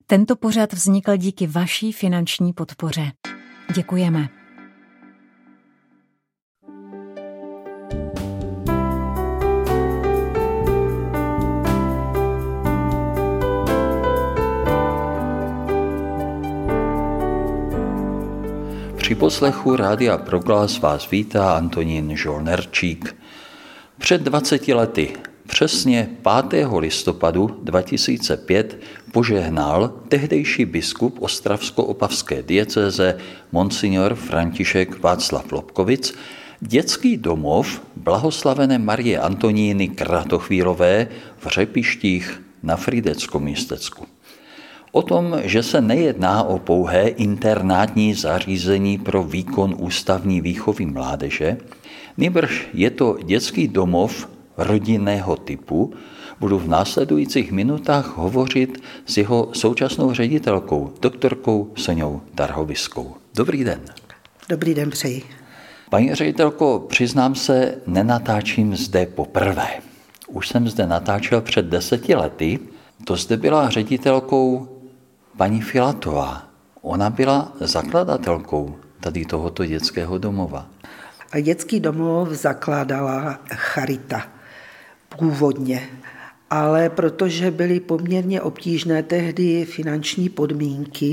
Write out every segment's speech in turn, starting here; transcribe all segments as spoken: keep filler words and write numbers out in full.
Tento pořad vznikl díky vaší finanční podpoře. Děkujeme. Při poslechu Rádia Proglas vás vítá Antonín Žolnerčík. Před dvaceti lety, přesně pátého listopadu dva tisíce pět, požehnal tehdejší biskup ostravsko-opavské diecéze monsignor František Václav Lobkovic dětský domov blahoslavené Marie Antoníny Kratochvílové v Řepištích na Frýdeckom místecku. O tom, že se nejedná o pouhé internátní zařízení pro výkon ústavní výchovy mládeže, nýbrž je to dětský domov rodinného typu, budu v následujících minutách hovořit s jeho současnou ředitelkou, doktorkou Soňou Tarhoviskou. Dobrý den. Dobrý den přeji. Paní ředitelko, přiznám se, nenatáčím zde poprvé. Už jsem zde natáčel před deseti lety, to zde byla ředitelkou paní Filatová. Ona byla zakladatelkou tady tohoto dětského domova. A dětský domov zakládala Charita původně, ale protože byly poměrně obtížné tehdy finanční podmínky,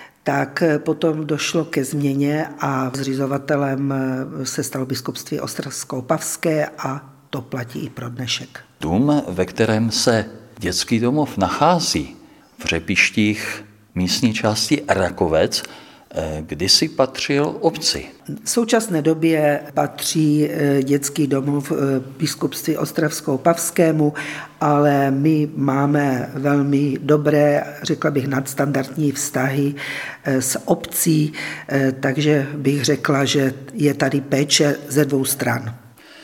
tak potom došlo ke změně a zřizovatelem se stalo biskupství ostravsko-opavské a to platí i pro dnešek. Dům, ve kterém se dětský domov nachází v Řepištích místní části Rakovec, kdysi patřil obci. V současné době patří dětský domov biskupství ostravsko-opavskému, ale my máme velmi dobré, řekla bych nadstandardní vztahy s obcí, takže bych řekla, že je tady péče ze dvou stran.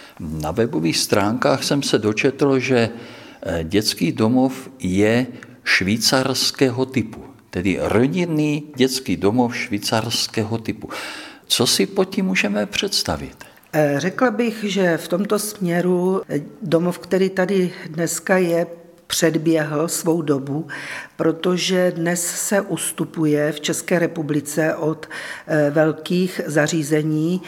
Na webových stránkách jsem se dočetl, že dětský domov je švýcarského typu, tedy rodinný dětský domov švýcarského typu. Co si pod tím můžeme představit? Řekla bych, že v tomto směru domov, který tady dneska je, předběhl svou dobu, protože dnes se ustupuje v České republice od velkých zařízení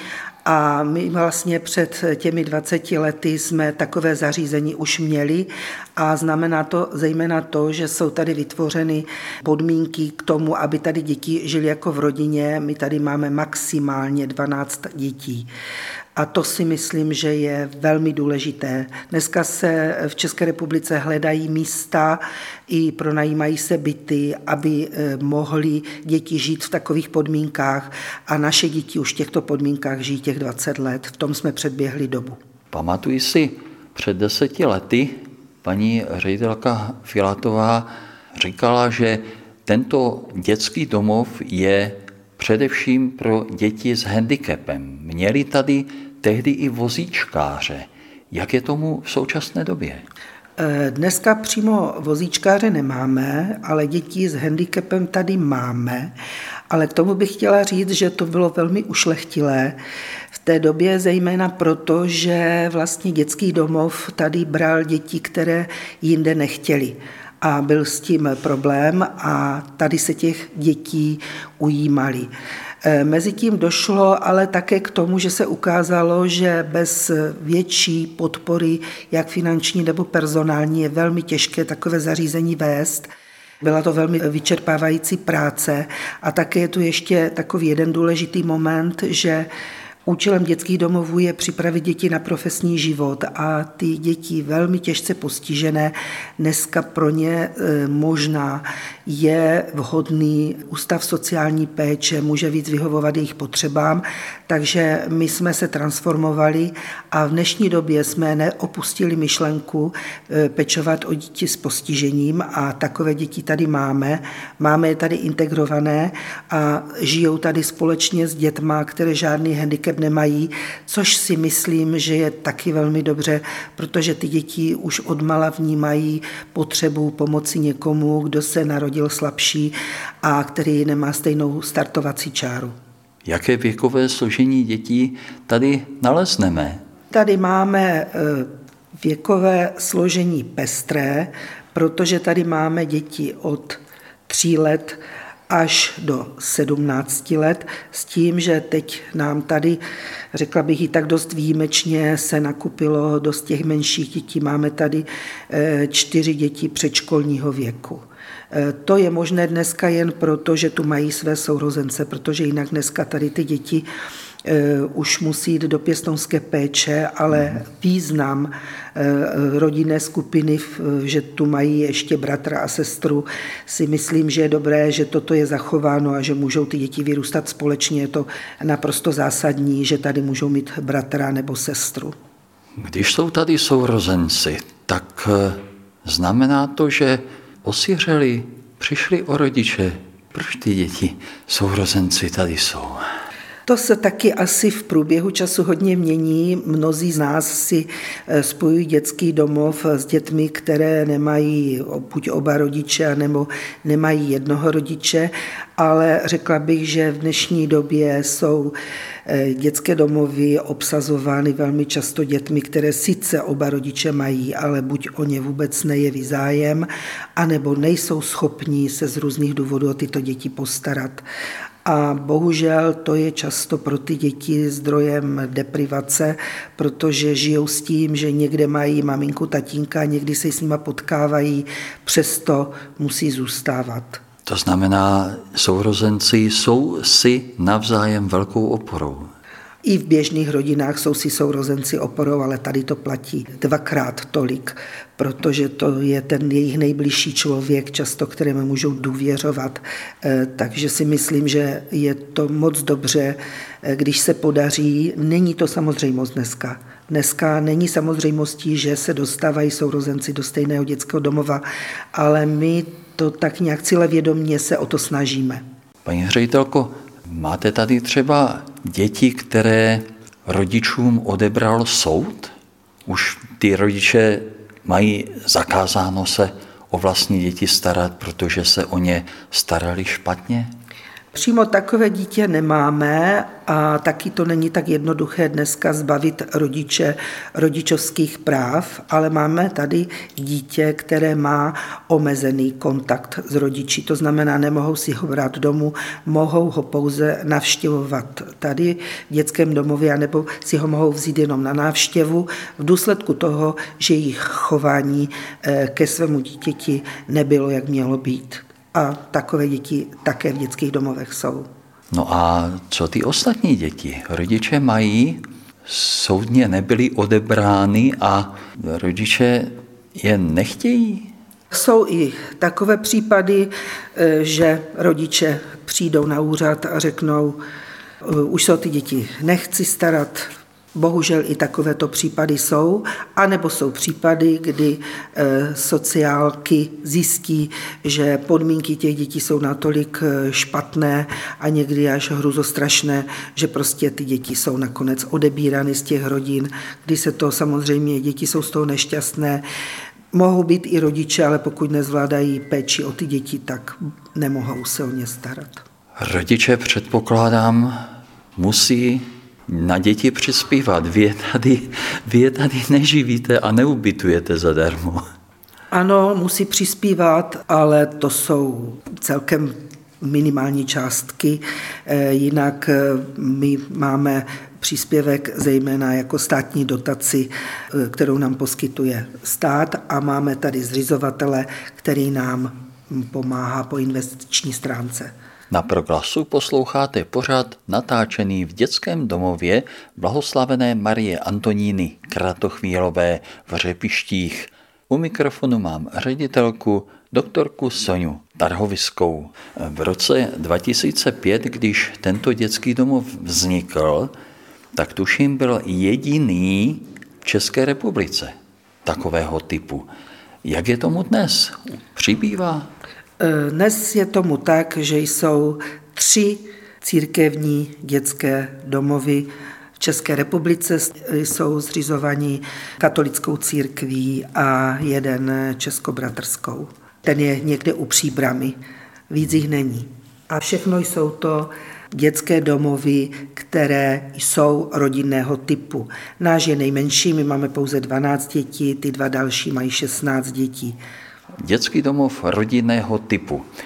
a my vlastně před těmi dvaceti lety jsme takové zařízení už měli a znamená to zejména to, že jsou tady vytvořeny podmínky k tomu, aby tady děti žili jako v rodině. My tady máme maximálně dvanáct dětí. A to si myslím, že je velmi důležité. Dneska se v České republice hledají místa i pronajímají se byty, aby mohly děti žít v takových podmínkách a naše děti už v těchto podmínkách žijí těch dvacet let. V tom jsme předběhli dobu. Pamatuji si, před deseti lety paní ředitelka Filatová říkala, že tento dětský domov je především pro děti s handicapem. Měli tady tehdy i vozíčkáře. Jak je tomu v současné době? Dneska přímo vozíčkáře nemáme, ale děti s handicapem tady máme. Ale k tomu bych chtěla říct, že to bylo velmi ušlechtilé v té době, zejména proto, že vlastně dětský domov tady bral děti, které jinde nechtěli. A byl s tím problém a tady se těch dětí ujímali. Mezitím došlo ale také k tomu, že se ukázalo, že bez větší podpory, jak finanční nebo personální, je velmi těžké takové zařízení vést. Byla to velmi vyčerpávající práce a také je tu ještě takový jeden důležitý moment, že účelem dětských domovů je připravit děti na profesní život a ty děti velmi těžce postižené, dneska pro ně možná je vhodný ústav sociální péče, může víc vyhovovat jejich potřebám, takže my jsme se transformovali a v dnešní době jsme neopustili myšlenku pečovat o děti s postižením a takové děti tady máme. Máme je tady integrované a žijou tady společně s dětma, které žádný handicap nemají, což si myslím, že je taky velmi dobře, protože ty děti už odmala vnímají potřebu pomoci někomu, kdo se narodil slabší a který nemá stejnou startovací čáru. Jaké věkové složení dětí tady nalezneme? Tady máme věkové složení pestré, protože tady máme děti od tří let až do sedmnácti let, s tím, že teď nám tady, řekla bych i tak dost výjimečně, se nakupilo dost těch menších dětí. Máme tady čtyři děti předškolního věku. To je možné dneska jen proto, že tu mají své sourozence, protože jinak dneska tady ty děti už musí jít do pěstounské péče, ale význam rodinné skupiny, že tu mají ještě bratra a sestru, si myslím, že je dobré, že toto je zachováno a že můžou ty děti vyrůstat společně. Je to naprosto zásadní, že tady můžou mít bratra nebo sestru. Když jsou tady sourozenci, tak znamená to, že osiřeli, přišli o rodiče. Proč ty děti sourozenci tady jsou? To se taky asi v průběhu času hodně mění. Mnozí z nás si spojují dětský domov s dětmi, které nemají buď oba rodiče, nebo nemají jednoho rodiče, ale řekla bych, že v dnešní době jsou dětské domovy obsazovány velmi často dětmi, které sice oba rodiče mají, ale buď o ně vůbec nejeví zájem, anebo nejsou schopní se z různých důvodů o tyto děti postarat. A bohužel to je často pro ty děti zdrojem deprivace, protože žijou s tím, že někde mají maminku, tatínka, někdy se s nima potkávají, přesto musí zůstávat. To znamená, sourozenci jsou si navzájem velkou oporou. I v běžných rodinách jsou si sourozenci oporou, ale tady to platí dvakrát tolik, protože to je ten jejich nejbližší člověk, často kterému můžou důvěřovat. Takže si myslím, že je to moc dobře, když se podaří. Není to samozřejmost dneska. Dneska není samozřejmostí, že se dostávají sourozenci do stejného dětského domova, ale my to tak nějak cílevědomě se o to snažíme. Paní ředitelko, máte tady třeba děti, které rodičům odebral soud? Už ty rodiče mají zakázáno se o vlastní děti starat, protože se o ně starali špatně? Přímo takové dítě nemáme a taky to není tak jednoduché dneska zbavit rodiče rodičovských práv, ale máme tady dítě, které má omezený kontakt s rodiči, to znamená, nemohou si ho brát domů, mohou ho pouze navštěvovat tady v dětském domově, anebo si ho mohou vzít jenom na návštěvu v důsledku toho, že jejich chování ke svému dítěti nebylo, jak mělo být. A takové děti také v dětských domovech jsou. No a co ty ostatní děti? Rodiče mají, soudně nebyly odebrány a rodiče je nechtějí? Jsou i takové případy, že rodiče přijdou na úřad a řeknou, už se o ty děti nechci starat. Bohužel i takovéto případy jsou, anebo jsou případy, kdy e, sociálky zjistí, že podmínky těch dětí jsou natolik špatné a někdy až hruzostrašné, že prostě ty děti jsou nakonec odebírány z těch rodin, kdy se to samozřejmě, děti jsou z toho nešťastné. Mohou být i rodiče, ale pokud nezvládají péči o ty děti, tak nemohou se o ně starat. Rodiče, předpokládám, musí na děti přispívat. Vy je tady, vy je tady neživíte a neubytujete zadarmo. Ano, musí přispívat, ale to jsou celkem minimální částky. Jinak my máme příspěvek zejména jako státní dotaci, kterou nám poskytuje stát a máme tady zřizovatele, který nám pomáhá po investiční stránce. Na Proglasu posloucháte pořad natáčený v dětském domově blahoslavené Marie Antoníny Kratochvílové v Řepištích. U mikrofonu mám ředitelku doktorku Soňu Tarhoviskou. V roce dva tisíce pět, když tento dětský domov vznikl, tak tuším byl jediný v České republice takového typu. Jak je tomu dnes? Přibývá? Dnes je tomu tak, že jsou tři církevní dětské domovy v České republice, jsou zřizovaní katolickou církví a jeden českobratrskou. Ten je někde u Příbrami, víc jich není. A všechno jsou to dětské domovy, které jsou rodinného typu. Náš je nejmenší, my máme pouze dvanáct dětí, ty dva další mají šestnáct dětí. Dětský domov rodinného typu.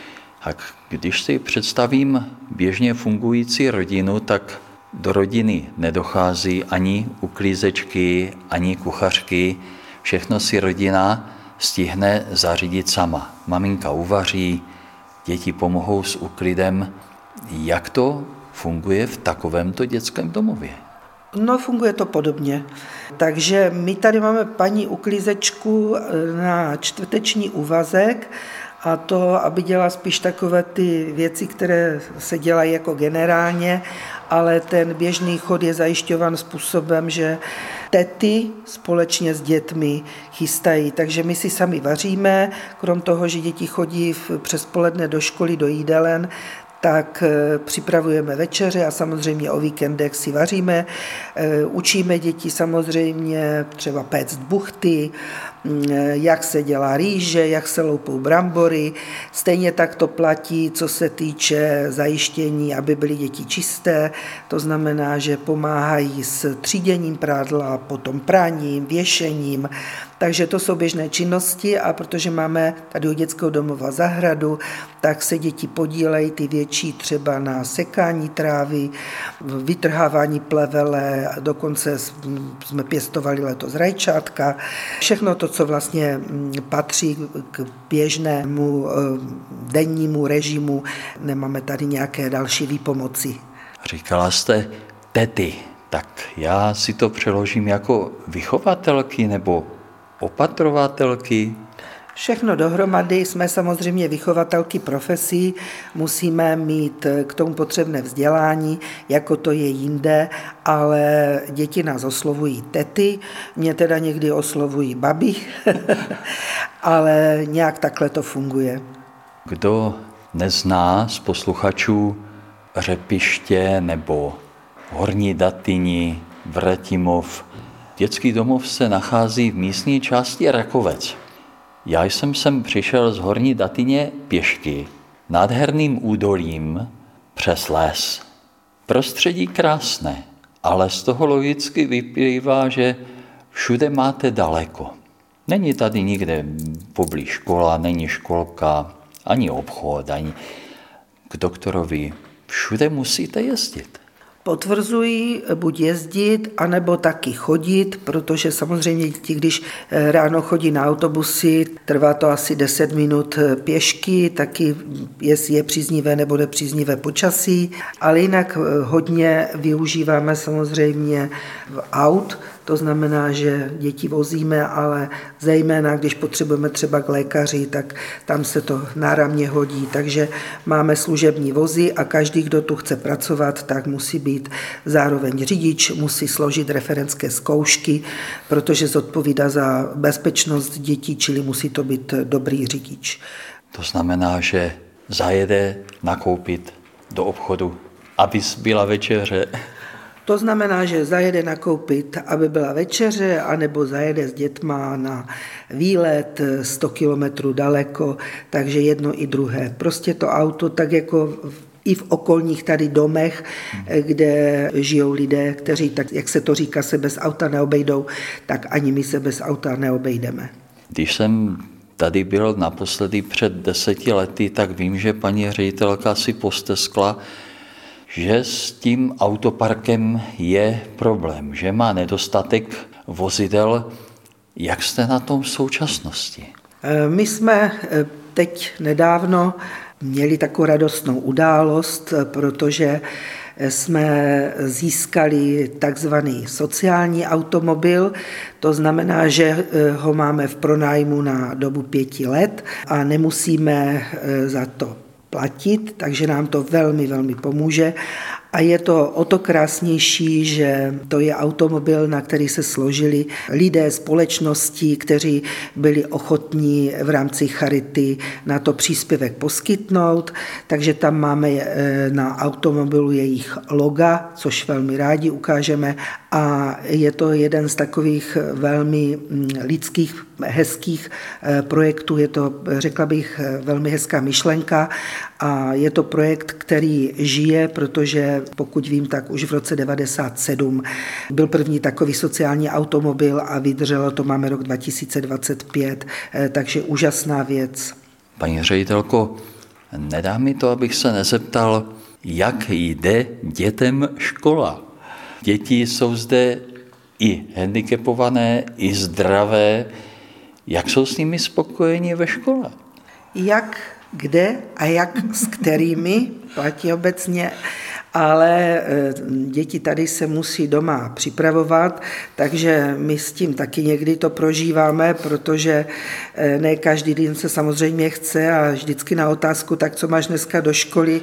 A když si představím běžně fungující rodinu, tak do rodiny nedochází ani uklízečky, ani kuchařky. Všechno si rodina stihne zařídit sama. Maminka uvaří, děti pomohou s úklidem. Jak to funguje v takovémto dětském domově? No, funguje to podobně. Takže my tady máme paní uklízečku na čtvrteční úvazek, a to, aby dělala spíš takové ty věci, které se dělají jako generálně, ale ten běžný chod je zajišťovan způsobem, že tety společně s dětmi chystají. Takže my si sami vaříme, krom toho, že děti chodí přes poledne do školy, do jídelen, tak připravujeme večeře a samozřejmě o víkendech si vaříme. Učíme děti samozřejmě třeba péct buchty, jak se dělá rýže, jak se loupou brambory. Stejně tak to platí, co se týče zajištění, aby byly děti čisté. To znamená, že pomáhají s tříděním prádla, potom praním, věšením. Takže to jsou běžné činnosti a protože máme tady u dětského domova zahradu, tak se děti podílejí, ty větší třeba na sekání trávy, vytrhávání plevele, dokonce jsme pěstovali letos rajčátka. Všechno to, co vlastně patří k běžnému dennímu režimu, nemáme tady nějaké další výpomoci. Říkala jste tety, tak já si to přeložím jako vychovatelky nebo opatrovatelky? Všechno dohromady, jsme samozřejmě vychovatelky profesí, musíme mít k tomu potřebné vzdělání, jako to je jinde, ale děti nás oslovují tety, mě teda někdy oslovují babi, ale nějak takhle to funguje. Kdo nezná z posluchačů Řepiště nebo Horní Datyni, Vratimov, dětský domov se nachází v místní části Rakovec. Já jsem sem přišel z Horní Datyně pěšky, nádherným údolím přes les. Prostředí krásné, ale z toho logicky vyplývá, že všude máte daleko. Není tady nikde poblíž škola, není školka, ani obchod, ani k doktorovi. Všude musíte jezdit. Potvrzují buď jezdit, anebo taky chodit, protože samozřejmě ti, když ráno chodí na autobusy, trvá to asi deset minut pěšky, taky jestli je příznivé nebo nepříznivé počasí, ale jinak hodně využíváme samozřejmě aut, to znamená, že děti vozíme, ale zejména, když potřebujeme třeba k lékaři, tak tam se to náramně hodí. Takže máme služební vozy a každý, kdo tu chce pracovat, tak musí být zároveň řidič, musí složit referentské zkoušky, protože zodpovídá za bezpečnost dětí, čili musí to být dobrý řidič. To znamená, že zajede nakoupit do obchodu, aby byla večeře. To znamená, že zajede nakoupit, aby byla večeře, anebo zajede s dětma na výlet sto kilometrů daleko, takže jedno i druhé. Prostě to auto, tak jako i v okolních tady domech, kde žijou lidé, kteří, tak jak se to říká, se bez auta neobejdou, tak ani my se bez auta neobejdeme. Když jsem tady byl naposledy před deseti lety, tak vím, že paní ředitelka si posteskla, že s tím autoparkem je problém, že má nedostatek vozidel. Jak jste na tom v současnosti? My jsme teď nedávno měli takovou radostnou událost, protože jsme získali takzvaný sociální automobil, to znamená, že ho máme v pronájmu na dobu pěti let a nemusíme za to platit, takže nám to velmi, velmi pomůže. A je to o to krásnější, že to je automobil, na který se složili lidé společnosti, kteří byli ochotní v rámci charity na to příspěvek poskytnout. Takže tam máme na automobilu jejich loga, což velmi rádi ukážeme. A je to jeden z takových velmi lidských, hezkých projektů. Je to, řekla bych, velmi hezká myšlenka a je to projekt, který žije, protože pokud vím, tak už v roce devadesát sedm byl první takový sociální automobil a vydrželo to, máme rok dva tisíce dvacet pět, takže úžasná věc. Paní ředitelko, Nedá mi to, abych se nezeptal, jak jde dětem škola. Děti jsou zde i handicapované, i zdravé. Jak jsou s nimi spokojeni ve škole? Jak, kde a jak s kterými, platí obecně, ale děti tady se musí doma připravovat, takže my s tím taky někdy to prožíváme, protože ne každý den se samozřejmě chce a vždycky na otázku, tak co máš dneska do školy?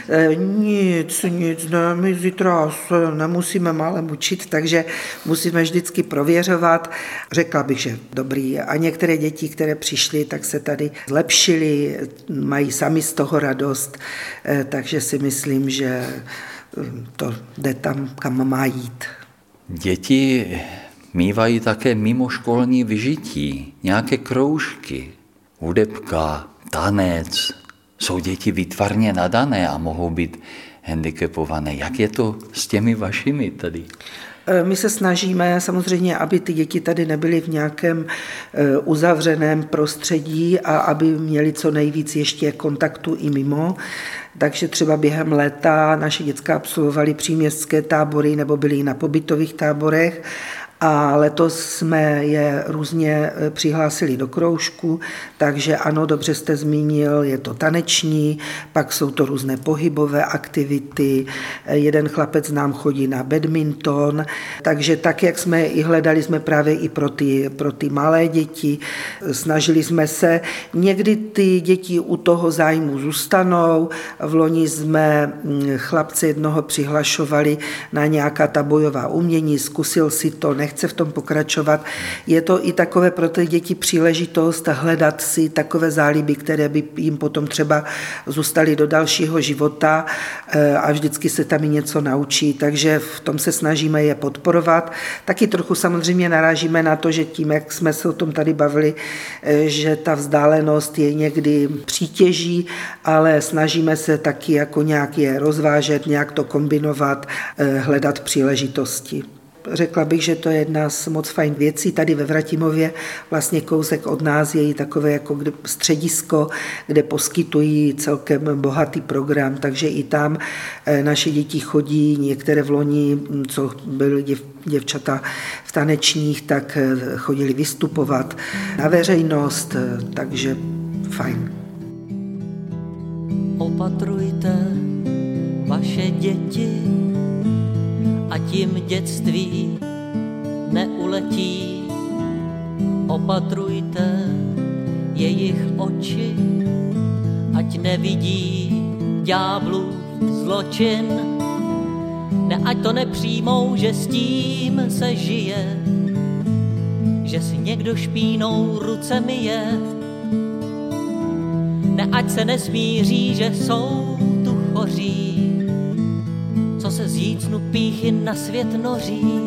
Nic, nic, ne, my zítra se nemusíme málem učit, takže musíme vždycky prověřovat. Řekla bych, že dobrý. A některé děti, které přišly, tak se tady zlepšily, mají sami z toho radost, takže si myslím, že to jde tam, kam má jít. Děti mívají také mimoškolní vyžití, nějaké kroužky, hudebka, tanec. Jsou děti výtvarně nadané a mohou být handicapované. Jak je to s těmi vašimi tady? My se snažíme samozřejmě, aby ty děti tady nebyly v nějakém uzavřeném prostředí a aby měly co nejvíc ještě kontaktu i mimo. Takže třeba během léta naše děcka absolvovali příměstské tábory nebo byli na pobytových táborech a letos jsme je různě přihlásili do kroužku, takže ano, dobře jste zmínil, je to taneční, pak jsou to různé pohybové aktivity, jeden chlapec nám chodí na badminton, takže tak, jak jsme i hledali, jsme právě i pro ty, pro ty malé děti, snažili jsme se, někdy ty děti u toho zájmu zůstanou, v loni jsme chlapce jednoho přihlašovali na nějaká ta bojová umění, zkusil si to, nechce v tom pokračovat. Je to i takové pro ty děti příležitost hledat si takové záliby, které by jim potom třeba zůstaly do dalšího života a vždycky se tam i něco naučí, takže v tom se snažíme je podporovat. Taky trochu samozřejmě narážíme na to, že tím, jak jsme se o tom tady bavili, že ta vzdálenost je někdy přítěží, ale snažíme se taky jako nějak je rozvážet, nějak to kombinovat, hledat příležitosti. Řekla bych, že to je jedna z moc fajn věcí. Tady ve Vratimově vlastně kousek od nás je i takové jako středisko, kde poskytují celkem bohatý program, takže i tam naše děti chodí, některé v loni, co byly děv, děvčata v tanečních, tak chodili vystupovat na veřejnost, takže fajn. Opatrujte vaše děti, ať jim dětství neuletí. Opatrujte jejich oči, ať nevidí ďáblův zločin. Ne, ať to nepřijmou, že s tím se žije, že si někdo špínou ruce myje. Ne, ať se nesmíří, že jsou tu choří, co se z jícnu pýchy na svět noří.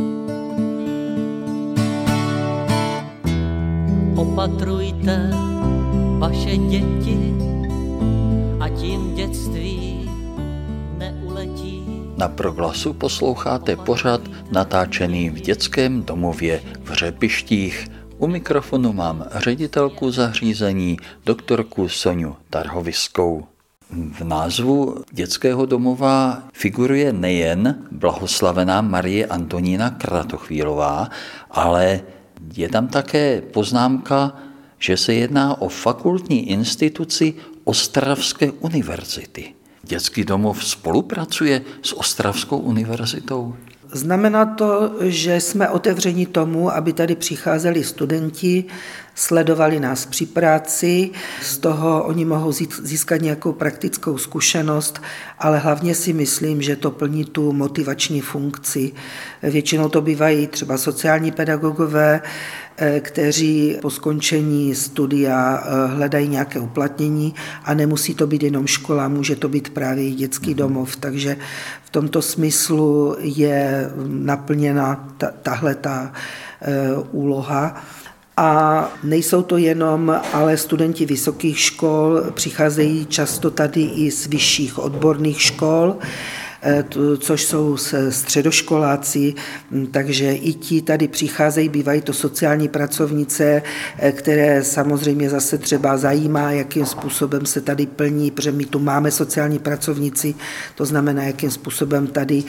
Opatrujte vaše děti, ať jim dětství neuletí. Na Proglasu posloucháte pořad natáčený v dětském domově v Řepištích. U mikrofonu mám ředitelku zařízení, doktorku Soňu Tarhoviskou. V názvu dětského domova figuruje nejen blahoslavená Marie Antonína Kratochvílová, ale je tam také poznámka, že se jedná o fakultní instituci Ostravské univerzity. Dětský domov spolupracuje s Ostravskou univerzitou? Znamená to, že jsme otevřeni tomu, aby tady přicházeli studenti, sledovali nás při práci, z toho oni mohou získat nějakou praktickou zkušenost, ale hlavně si myslím, že to plní tu motivační funkci. Většinou to bývají třeba sociální pedagogové, kteří po skončení studia hledají nějaké uplatnění a nemusí to být jenom škola, může to být právě i dětský domov, takže v tomto smyslu je naplněna ta, tahle ta úloha. A nejsou to jenom ale studenti vysokých škol, přicházejí často tady i z vyšších odborných škol, což jsou středoškoláci, takže i ti tady přicházejí, bývají to sociální pracovnice, které samozřejmě zase třeba zajímá, jakým způsobem se tady plní, protože my tu máme sociální pracovnici, to znamená, jakým způsobem tady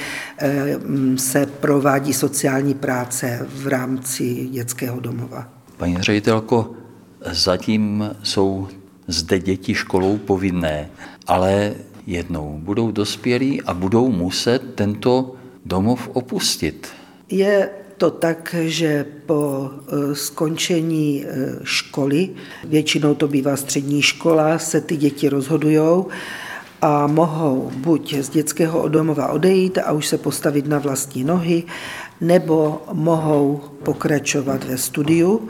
se provádí sociální práce v rámci dětského domova. Paní ředitelko, zatím jsou zde děti školou povinné, ale jednou budou dospělí a budou muset tento domov opustit. Je to tak, že po skončení školy, většinou to bývá střední škola, se ty děti rozhodujou a mohou buď z dětského domova odejít a už se postavit na vlastní nohy, nebo mohou pokračovat ve studiu,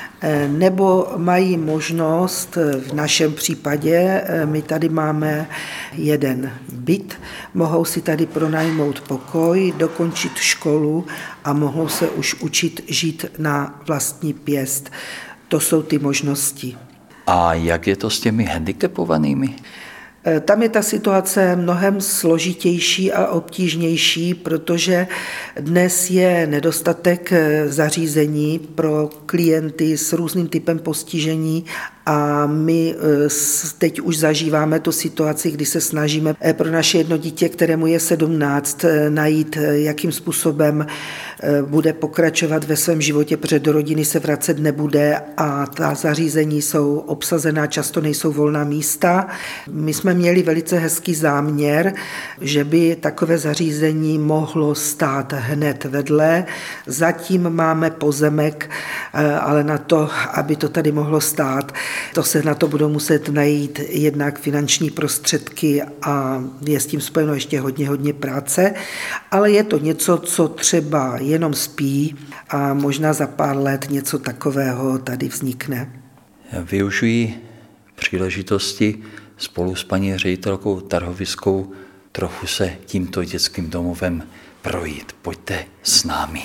nebo mají možnost, v našem případě, my tady máme jeden byt, mohou si tady pronajmout pokoj, dokončit školu a mohou se už učit žít na vlastní pěst. To jsou ty možnosti. A jak je to s těmi handicapovanými? Tam je ta situace mnohem složitější a obtížnější, protože dnes je nedostatek zařízení pro klienty s různým typem postižení a my teď už zažíváme tu situaci, kdy se snažíme pro naše jedno dítě, kterému je sedmnáct, najít, jakým způsobem bude pokračovat ve svém životě, protože do rodiny se vracet nebude a ta zařízení jsou obsazená, často nejsou volná místa. My jsme měli velice hezký záměr, že by takové zařízení mohlo stát hned vedle. Zatím máme pozemek, ale na to, aby to tady mohlo stát, to se na to budou muset najít jednak finanční prostředky a je s tím spojeno ještě hodně, hodně práce, ale je to něco, co třeba jenom spí a možná za pár let něco takového tady vznikne. Využiji příležitosti spolu s paní ředitelkou Tarhoviskou trochu se tímto dětským domovem projít. Pojďte s námi.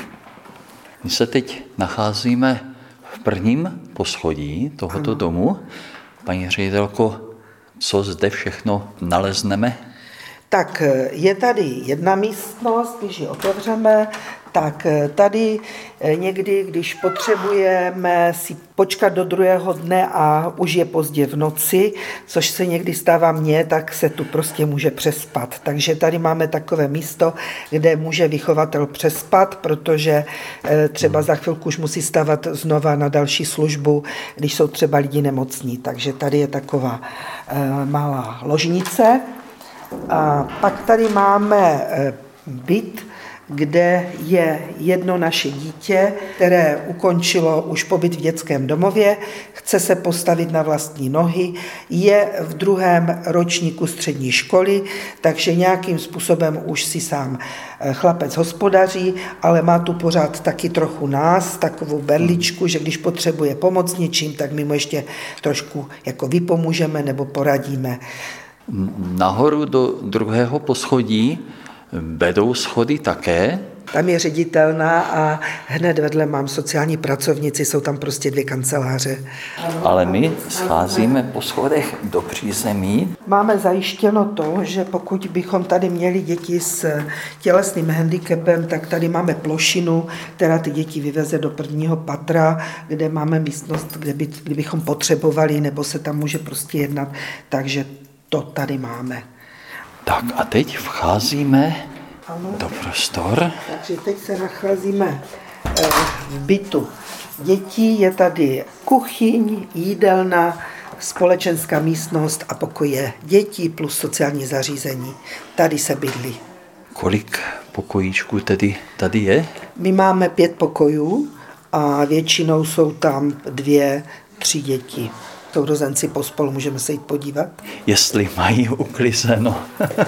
My se teď nacházíme v prvním poschodí tohoto ano. domu. Paní ředitelko, co zde všechno nalezneme? Tak je tady jedna místnost, když ji otevřeme, tak tady někdy, když potřebujeme si počkat do druhého dne a už je pozdě v noci, což se někdy stává mně, tak se tu prostě může přespat. Takže tady máme takové místo, kde může vychovatel přespat, protože třeba za chvilku už musí stávat znova na další službu, když jsou třeba lidi nemocní. Takže tady je taková malá ložnice. A pak tady máme byt, kde je jedno naše dítě, které ukončilo už pobyt v dětském domově, chce se postavit na vlastní nohy, je v druhém ročníku střední školy, takže nějakým způsobem už si sám chlapec hospodaří, ale má tu pořád taky trochu nás, takovou berličku, že když potřebuje pomoc něčím, tak my mu ještě trošku jako vypomůžeme nebo poradíme. Nahoru do druhého poschodí vedou schody také? Tam je ředitelná a hned vedle mám sociální pracovnici, jsou tam prostě dvě kanceláře. Ale my scházíme po schodech do přízemí. Máme zajištěno to, že pokud bychom tady měli děti s tělesným handicapem, tak tady máme plošinu, která ty děti vyveze do prvního patra, kde máme místnost, kde by, kdybychom potřebovali, nebo se tam může prostě jednat, takže to tady máme. Tak a teď vcházíme ano. do prostor. Takže teď se nacházíme v bytu dětí. Je tady kuchyň, jídelna, společenská místnost a pokoje dětí plus sociální zařízení. Tady se bydlí. Kolik pokojíčků tedy tady je? My máme pět pokojů a většinou jsou tam dvě, tři děti. Sourozenci pospolu, můžeme se jít podívat. Jestli mají uklizeno.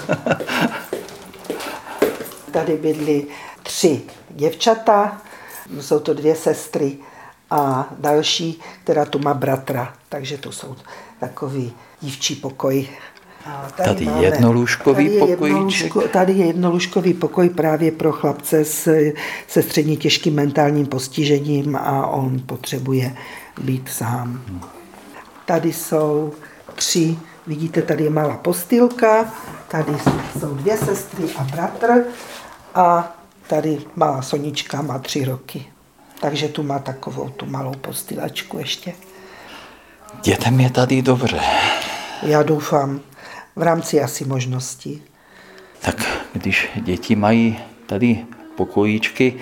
Tady bydlí tři děvčata, jsou to dvě sestry a další, která tu má bratra, takže to jsou takový dívčí pokoj. A tady tady máme, jednolůžkový tady je pokojíček. Jednolůžko, tady je jednolůžkový pokoj právě pro chlapce s, se středně těžkým mentálním postižením a on potřebuje být sám. Hmm. Tady jsou tři, vidíte, tady je malá postýlka, Tady jsou dvě sestry a bratr a tady malá Sonička má tři roky. Takže tu má takovou tu malou postylačku ještě. Dětem je tady dobře. Já doufám, v rámci asi možností. Tak když děti mají tady pokojíčky,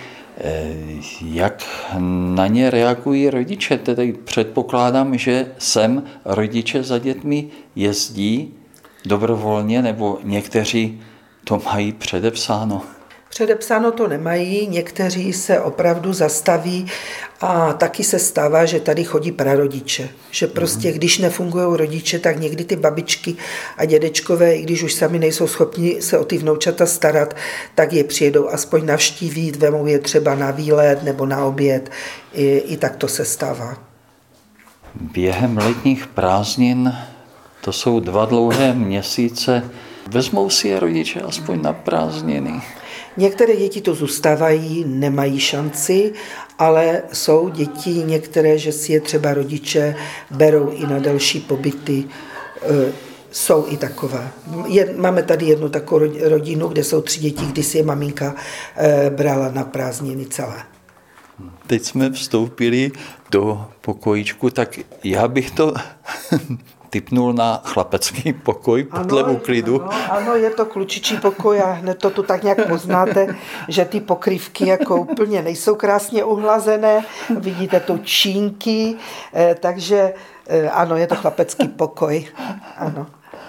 jak na ně reagují rodiče? Tedy předpokládám, že sem rodiče za dětmi jezdí dobrovolně, nebo někteří to mají předepsáno? Předepsáno to nemají, někteří se opravdu zastaví a taky se stává, že tady chodí prarodiče. Že prostě, když nefungují rodiče, tak někdy ty babičky a dědečkové, i když už sami nejsou schopni se o ty vnoučata starat, tak je přijedou aspoň navštívit, vemou je třeba na výlet nebo na oběd. I, i tak to se stává. Během letních prázdnin, to jsou dva dlouhé měsíce, vezmou si je rodiče aspoň na prázdniny? Některé děti to zůstávají, nemají šanci, ale jsou děti některé, že si je třeba rodiče berou i na další pobyty. E, jsou i takové. Je, máme tady jednu takovou rodinu, kde jsou tři děti, kdy si je maminka e, brala na prázdniny celé. Teď jsme vstoupili do pokojíčku, tak já bych to tipnul na chlapecký pokoj podle úklidu. Ano, ano, je to klučičí pokoj a hned to tu tak nějak poznáte, že ty pokrývky jako úplně nejsou krásně uhlazené, vidíte tu čínky, takže ano, je to chlapecký pokoj. Ano.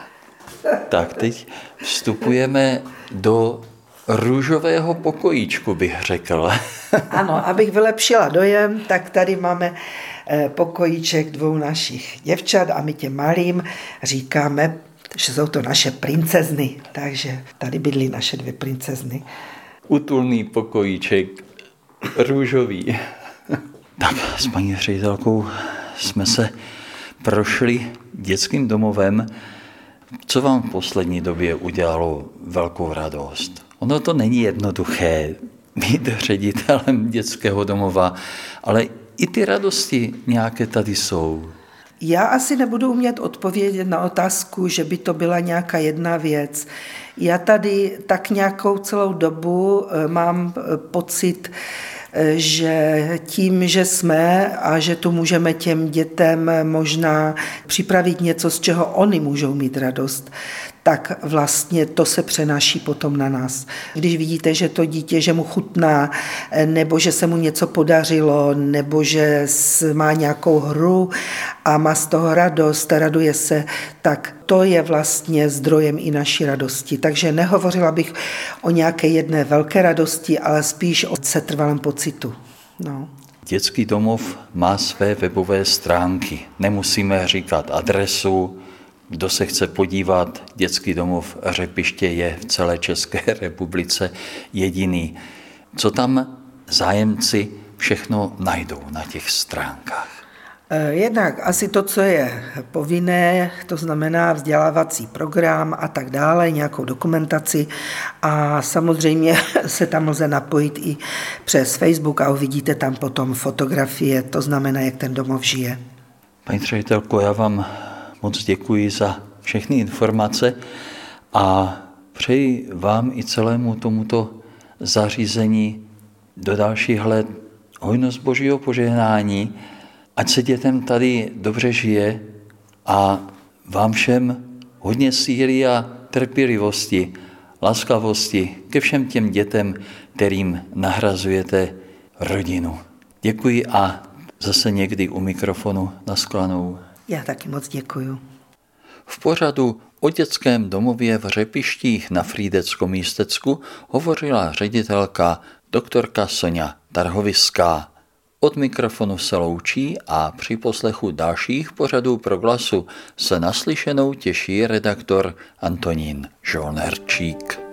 Tak teď vstupujeme do růžového pokojíčku, bych řekl. Ano, abych vylepšila dojem, tak tady máme pokojíček dvou našich děvčat a my těm malým říkáme, že jsou to naše princezny. Takže tady bydlí naše dvě princezny. Útulný pokojíček, růžový. Tak s paní ředitelkou jsme se prošli dětským domovem. Co vám v poslední době udělalo velkou radost? Ono to není jednoduché být ředitelem dětského domova, ale i ty radosti nějaké tady jsou. Já asi nebudu umět odpovědět na otázku, že by to byla nějaká jedna věc. Já tady tak nějakou celou dobu mám pocit, že tím, že jsme a že tu můžeme těm dětem možná připravit něco, z čeho oni můžou mít radost, tak vlastně to se přenáší potom na nás. Když vidíte, že to dítě, že mu chutná, nebo že se mu něco podařilo, nebo že má nějakou hru a má z toho radost, raduje se, tak to je vlastně zdrojem i naší radosti. Takže nehovořila bych o nějaké jedné velké radosti, ale spíš o setrvalém pocitu. No. Dětský domov má své webové stránky. Nemusíme říkat adresu. Kdo se chce podívat, dětský domov Řepiště je v celé České republice jediný. Co tam zájemci všechno najdou na těch stránkách? Jednak asi to, co je povinné, to znamená vzdělávací program a tak dále, nějakou dokumentaci a samozřejmě se tam lze napojit i přes Facebook a uvidíte tam potom fotografie, to znamená, jak ten domov žije. Paní ředitelko, já vám moc děkuji za všechny informace a přeji vám i celému tomuto zařízení do dalších let hojnost Božího požehnání, ať se dětem tady dobře žije a vám všem hodně síly a trpělivosti, laskavosti ke všem těm dětem, kterým nahrazujete rodinu. Děkuji a zase někdy u mikrofonu nashledanou. Já taky moc děkuju. V pořadu o dětském domově v Řepištích na Frýdeckom Místecku hovořila ředitelka doktorka Soňa Tarhoviská. Od mikrofonu se loučí a při poslechu dalších pořadů Proglasu se naslyšenou těší redaktor Antonín Žolnerčík.